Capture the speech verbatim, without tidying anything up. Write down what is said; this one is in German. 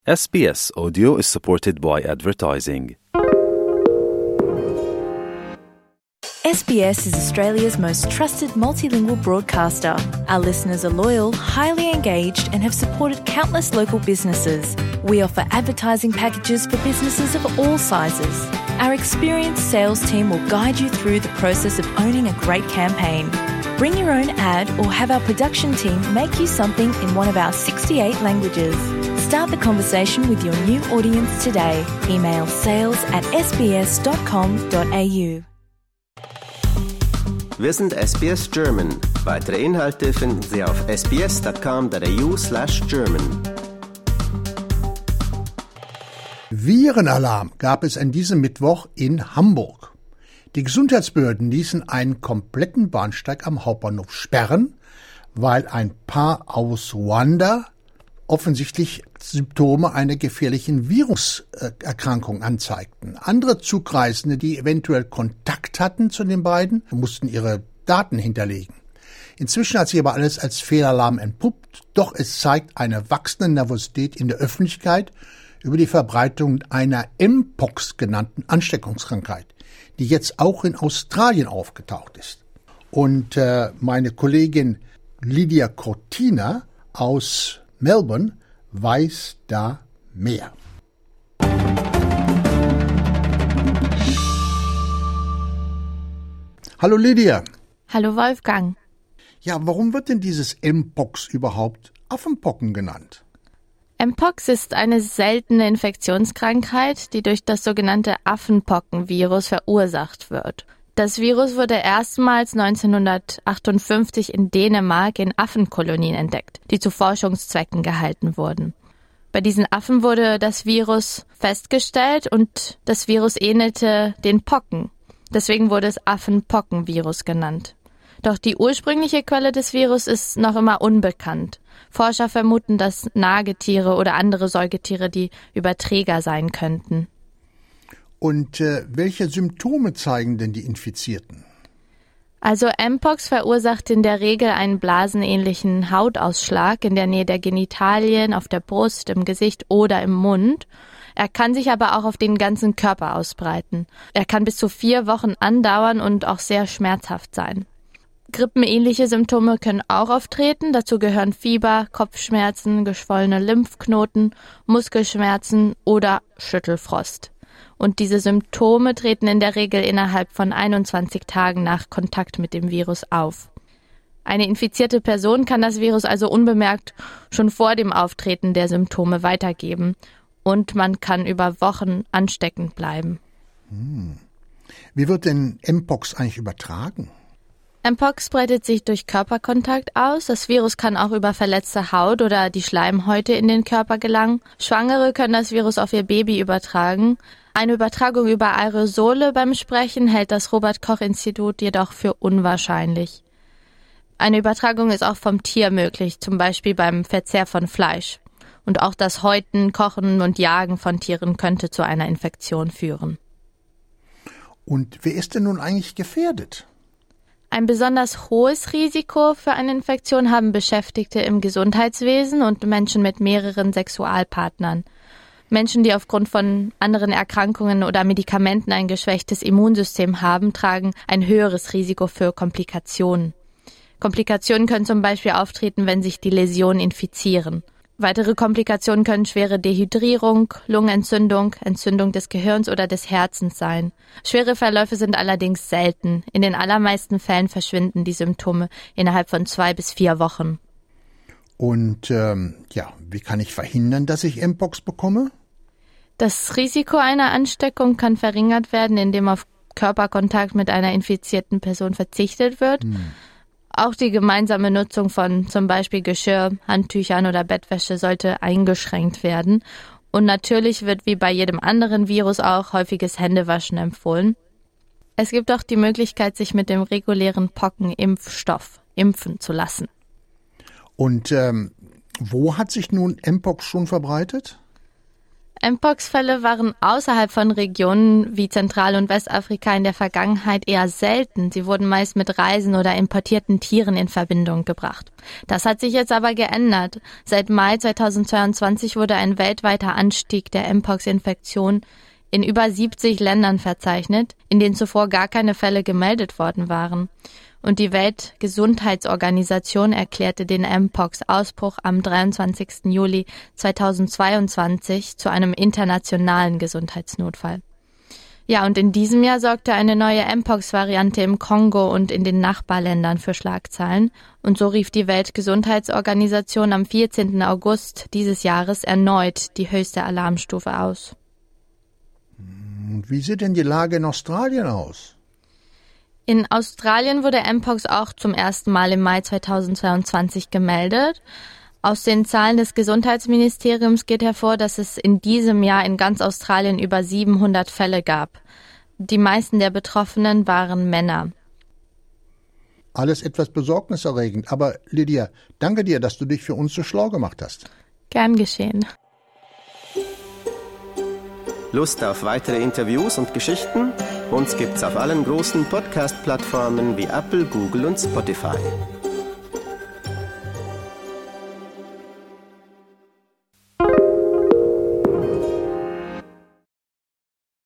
S B S Audio is supported by advertising. S B S is Australia's most trusted multilingual broadcaster. Our listeners are loyal, highly engaged, and have supported countless local businesses. We offer advertising packages for businesses of all sizes. Our experienced sales team will guide you through the process of owning a great campaign. Bring your own ad or have our production team make you something in one of our sixty-eight languages. Start the conversation with your new audience today. Email sales at s b s dot com dot a u. Wir sind S B S German. Weitere Inhalte finden Sie auf s b s dot com dot a u slash German. Virenalarm gab es an diesem Mittwoch in Hamburg. Die Gesundheitsbehörden ließen einen kompletten Bahnsteig am Hauptbahnhof sperren, weil ein Paar aus Ruanda offensichtlich Symptome einer gefährlichen Viruserkrankung anzeigten. Andere Zugreisende, die eventuell Kontakt hatten zu den beiden, mussten ihre Daten hinterlegen. Inzwischen hat sich aber alles als Fehlalarm entpuppt, doch es zeigt eine wachsende Nervosität in der Öffentlichkeit über die Verbreitung einer Mpox genannten Ansteckungskrankheit, die jetzt auch in Australien aufgetaucht ist. Und äh, meine Kollegin Lydia Cortina aus Melbourne weiß da mehr. Hallo Lydia. Hallo Wolfgang. Ja, warum wird denn dieses Mpox überhaupt Affenpocken genannt? Mpox ist eine seltene Infektionskrankheit, die durch das sogenannte Affenpockenvirus verursacht wird. Das Virus wurde erstmals neunzehnhundertachtundfünfzig in Dänemark in Affenkolonien entdeckt, die zu Forschungszwecken gehalten wurden. Bei diesen Affen wurde das Virus festgestellt und das Virus ähnelte den Pocken. Deswegen wurde es Affenpockenvirus genannt. Doch die ursprüngliche Quelle des Virus ist noch immer unbekannt. Forscher vermuten, dass Nagetiere oder andere Säugetiere die Überträger sein könnten. Und äh, welche Symptome zeigen denn die Infizierten? Also Mpox verursacht in der Regel einen blasenähnlichen Hautausschlag in der Nähe der Genitalien, auf der Brust, im Gesicht oder im Mund. Er kann sich aber auch auf den ganzen Körper ausbreiten. Er kann bis zu vier Wochen andauern und auch sehr schmerzhaft sein. Grippenähnliche Symptome können auch auftreten. Dazu gehören Fieber, Kopfschmerzen, geschwollene Lymphknoten, Muskelschmerzen oder Schüttelfrost. Und diese Symptome treten in der Regel innerhalb von einundzwanzig Tagen nach Kontakt mit dem Virus auf. Eine infizierte Person kann das Virus also unbemerkt schon vor dem Auftreten der Symptome weitergeben und man kann über Wochen ansteckend bleiben. Hm. Wie wird denn Mpox eigentlich übertragen? Mpox breitet sich durch Körperkontakt aus. Das Virus kann auch über verletzte Haut oder die Schleimhäute in den Körper gelangen. Schwangere können das Virus auf ihr Baby übertragen. Eine Übertragung über Aerosole beim Sprechen hält das Robert-Koch-Institut jedoch für unwahrscheinlich. Eine Übertragung ist auch vom Tier möglich, zum Beispiel beim Verzehr von Fleisch. Und auch das Häuten, Kochen und Jagen von Tieren könnte zu einer Infektion führen. Und wer ist denn nun eigentlich gefährdet? Ein besonders hohes Risiko für eine Infektion haben Beschäftigte im Gesundheitswesen und Menschen mit mehreren Sexualpartnern. Menschen, die aufgrund von anderen Erkrankungen oder Medikamenten ein geschwächtes Immunsystem haben, tragen ein höheres Risiko für Komplikationen. Komplikationen können zum Beispiel auftreten, wenn sich die Läsionen infizieren. Weitere Komplikationen können schwere Dehydrierung, Lungenentzündung, Entzündung des Gehirns oder des Herzens sein. Schwere Verläufe sind allerdings selten. In den allermeisten Fällen verschwinden die Symptome innerhalb von zwei bis vier Wochen. Und ähm, ja, wie kann ich verhindern, dass ich Mpox bekomme? Das Risiko einer Ansteckung kann verringert werden, indem auf Körperkontakt mit einer infizierten Person verzichtet wird. Hm. Auch die gemeinsame Nutzung von zum Beispiel Geschirr, Handtüchern oder Bettwäsche sollte eingeschränkt werden. Und natürlich wird wie bei jedem anderen Virus auch häufiges Händewaschen empfohlen. Es gibt auch die Möglichkeit, sich mit dem regulären Pockenimpfstoff impfen zu lassen. Und ähm, wo hat sich nun Mpox schon verbreitet? Mpox-Fälle waren außerhalb von Regionen wie Zentral- und Westafrika in der Vergangenheit eher selten. Sie wurden meist mit Reisen oder importierten Tieren in Verbindung gebracht. Das hat sich jetzt aber geändert. Seit Mai zweitausendzweiundzwanzig wurde ein weltweiter Anstieg der Mpox-Infektion in über siebzig Ländern verzeichnet, in denen zuvor gar keine Fälle gemeldet worden waren. Und die Weltgesundheitsorganisation erklärte den Mpox-Ausbruch am dreiundzwanzigsten Juli zweitausendzweiundzwanzig zu einem internationalen Gesundheitsnotfall. Ja, und in diesem Jahr sorgte eine neue Mpox-Variante im Kongo und in den Nachbarländern für Schlagzeilen. Und so rief die Weltgesundheitsorganisation am vierzehnten August dieses Jahres erneut die höchste Alarmstufe aus. Und wie sieht denn die Lage in Australien aus? In Australien wurde Mpox auch zum ersten Mal im Mai zweitausendzweiundzwanzig gemeldet. Aus den Zahlen des Gesundheitsministeriums geht hervor, dass es in diesem Jahr in ganz Australien über siebenhundert Fälle gab. Die meisten der Betroffenen waren Männer. Alles etwas besorgniserregend. Aber Lydia, danke dir, dass du dich für uns so schlau gemacht hast. Gern geschehen. Lust auf weitere Interviews und Geschichten? Uns gibt's auf allen großen Podcast-Plattformen wie Apple, Google und Spotify.